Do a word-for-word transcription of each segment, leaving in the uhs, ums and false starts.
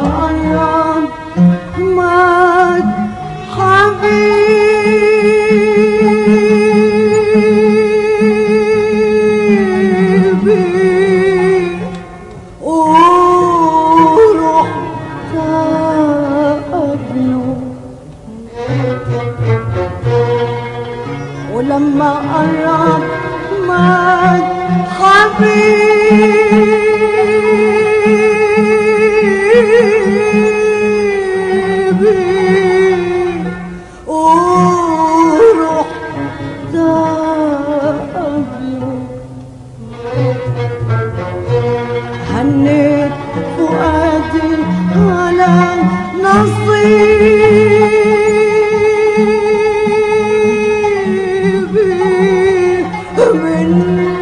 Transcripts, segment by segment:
قرب مات حبيبي ورحت أقابله، ولما قرب مات حبيبي ورحت أقابله، هنيت فؤادي على نصيبي من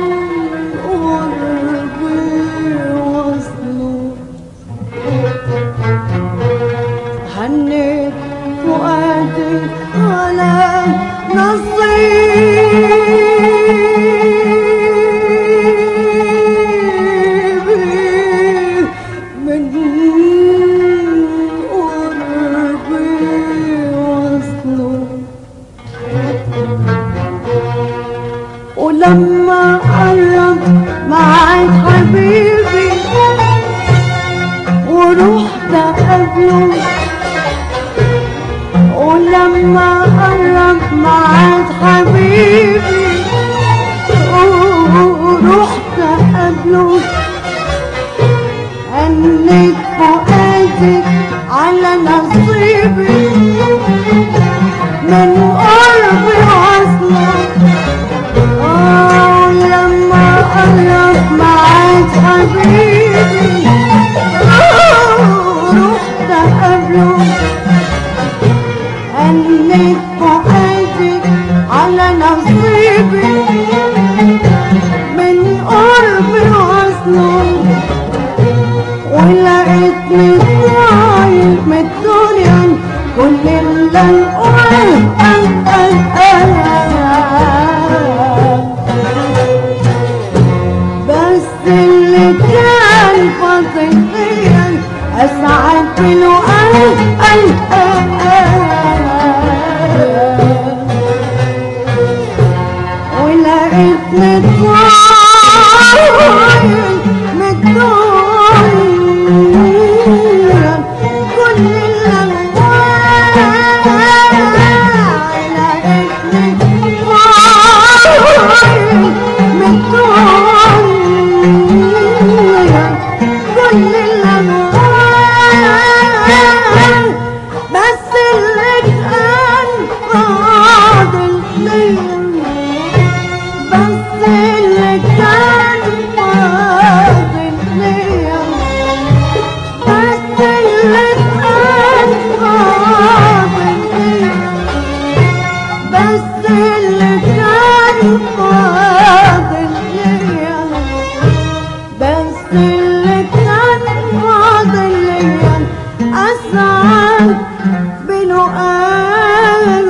قربي وصله، هنيت فؤادي على نصيبي من قربي وصله، ولما قرب معاد حبيبي ورحت أقابله، ولما قرب معاد حبيبي ورحت أقابله، هنيت فؤادي على نصيبي من قربي وصله، ولما قرب معاد حبيبي ورحت أقابله، هنيت فؤادي على نصيبي من قربي وصله، ولقيتني طاير من الدنيا كل اللي نقول بس اللي كان فاضل ليا أسعد منه قلب ولقيتني طاير من الدنيا كل الألوان، لقيتني طاير من الدنيا كل الألوان، بس اللي كان فاضل ليا، بس اللي كان فاضل ليا، بس اللي كان فاضل ليا، بس اللي كان فاضل ليا، بس اللي كان فاضل ليا أسعد بلقاك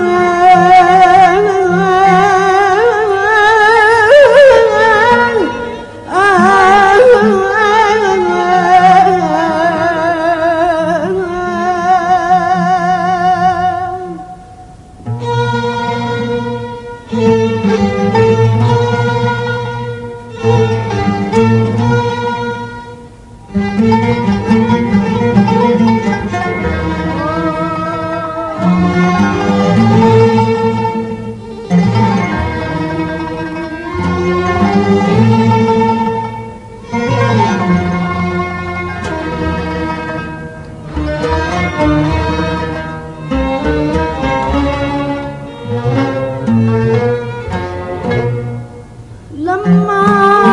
لما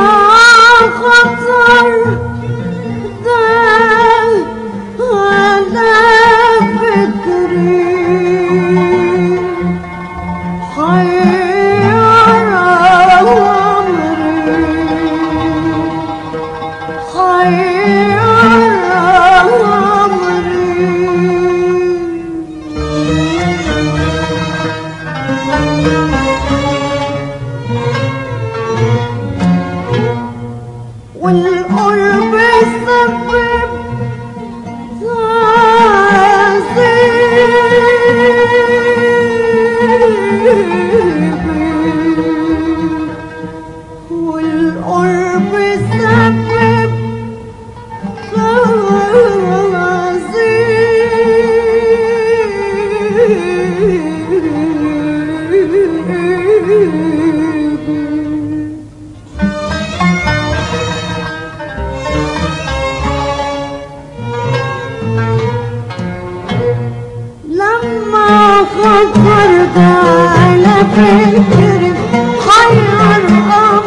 خطر ده على فكري حير عمري، حير عمري، والقرب سبب فكر ده على فكري حير